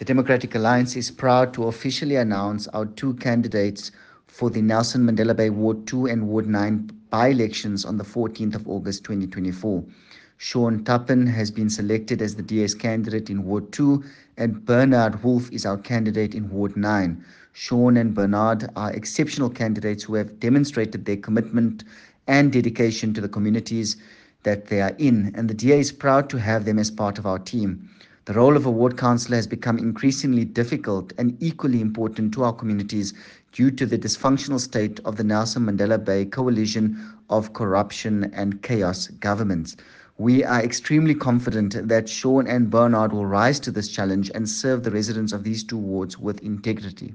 The Democratic Alliance is proud to officially announce our two candidates for the Nelson Mandela Bay Ward 2 and Ward 9 by-elections on the 14th of August 2024. Sean Tuppen has been selected as the DS candidate in Ward 2 and Bernard Wolf is our candidate in Ward 9. Sean and Bernard are exceptional candidates who have demonstrated their commitment and dedication to the communities that they are in, and the DA is proud to have them as part of our team. The role of a ward councillor has become increasingly difficult and equally important to our communities due to the dysfunctional state of the Nelson Mandela Bay coalition of corruption and chaos governments. We are extremely confident that Sean and Bernard will rise to this challenge and serve the residents of these two wards with integrity.